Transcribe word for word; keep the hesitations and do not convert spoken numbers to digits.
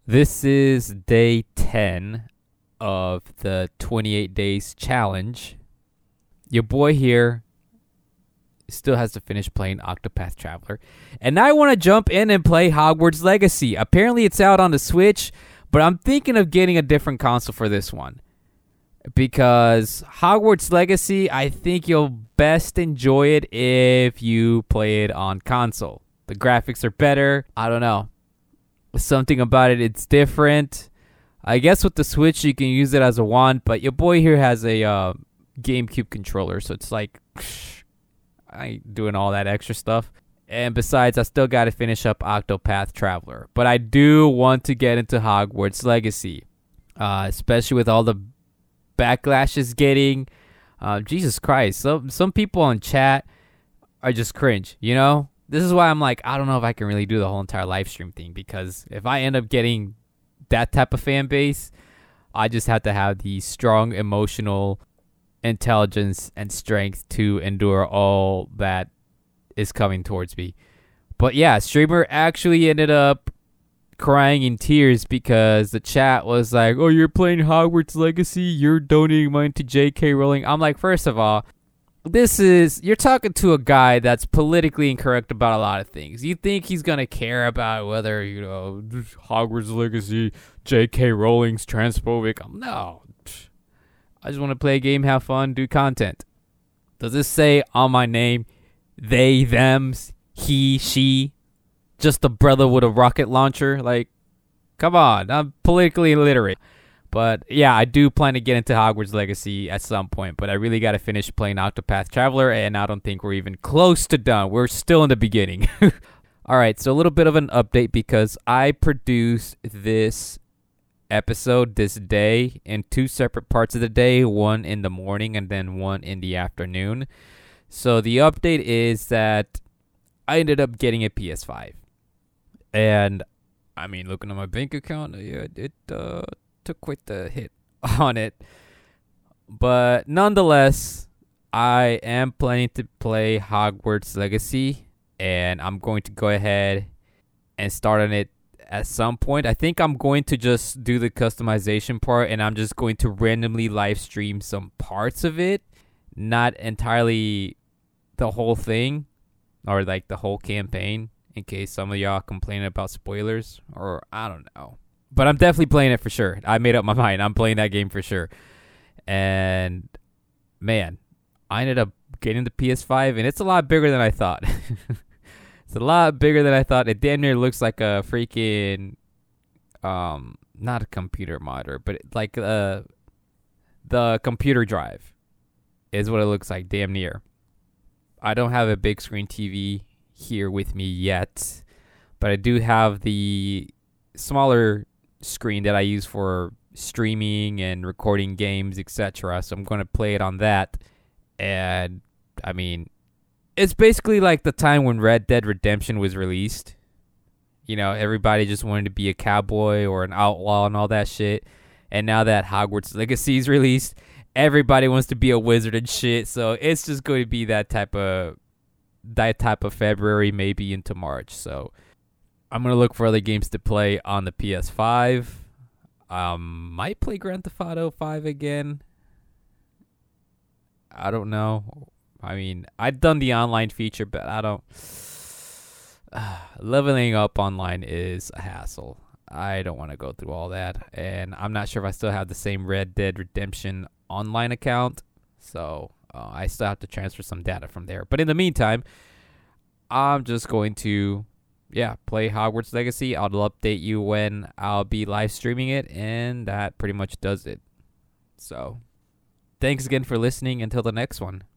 This is day ten of the twenty-eight days challenge. Your boy here still has to finish playing Octopath Traveler. And now I want to jump in and play Hogwarts Legacy. Apparently it's out on the Switch, but I'm thinking of getting a different console for this one. Because Hogwarts Legacy, I think you'll best enjoy it if you play it on console. The graphics are better. I don't know. Something about it, it's different. I guess with the Switch, you can use it as a wand, but your boy here has a uh, GameCube controller, so it's like, I ain't doing all that extra stuff. And besides, I still got to finish up Octopath Traveler. But I do want to get into Hogwarts Legacy, uh, especially with all the backlash it's getting. Uh, Jesus Christ, some some people on chat are just cringe, you know? This is why I'm like, I don't know if I can really do the whole entire live stream thing, because if I end up getting that type of fan base, I just have to have the strong emotional intelligence and strength to endure all that is coming towards me. But yeah, streamer actually ended up crying in tears because the chat was like, oh, you're playing Hogwarts Legacy, you're donating money to J K Rowling. I'm like, first of all, this is, you're talking to a guy that's politically incorrect about a lot of things. You think he's going to care about whether, you know, Hogwarts Legacy, J K Rowling's transphobic? No. I just want to play a game, have fun, do content. Does this say on my name, they, thems, he, she, just a brother with a rocket launcher? Like, come on, I'm politically illiterate. But yeah, I do plan to get into Hogwarts Legacy at some point, but I really got to finish playing Octopath Traveler, and I don't think we're even close to done. We're still in the beginning. All right, so a little bit of an update because I produced this episode this day in two separate parts of the day, one in the morning and then one in the afternoon. So the update is that I ended up getting a P S five. And, I mean, looking at my bank account, yeah, it uh, took quite the hit on it. But nonetheless, I am planning to play Hogwarts Legacy, and I'm going to go ahead and start on it at some point. I think I'm going to just do the customization part, and I'm just going to randomly live stream some parts of it, not entirely the whole thing or like the whole campaign, in case some of y'all complaining about spoilers, or I don't know. But I'm definitely playing it for sure. I made up my mind. I'm playing that game for sure. And man, I ended up getting the P S five, and it's a lot bigger than I thought. It's a lot bigger than I thought. It damn near looks like a freaking, um, not a computer monitor, but like uh, the computer drive is what it looks like, damn near. I don't have a big screen T V here with me yet, but I do have the smaller screen that I use for streaming and recording games, et cetera. So I'm going to play it on that. And, I mean, it's basically like the time when Red Dead Redemption was released. You know, everybody just wanted to be a cowboy or an outlaw and all that shit. And now that Hogwarts Legacy is released, everybody wants to be a wizard and shit. So it's just going to be that type of that type of February, maybe into March. So I'm going to look for other games to play on the P S five. Um, might play Grand Theft Auto five again. I don't know. I mean, I've done the online feature, but I don't... Uh, leveling up online is a hassle. I don't want to go through all that. And I'm not sure if I still have the same Red Dead Redemption online account. So uh, I still have to transfer some data from there. But in the meantime, I'm just going to, yeah, play Hogwarts Legacy. I'll update you when I'll be live streaming it. And that pretty much does it. So thanks again for listening. Until the next one.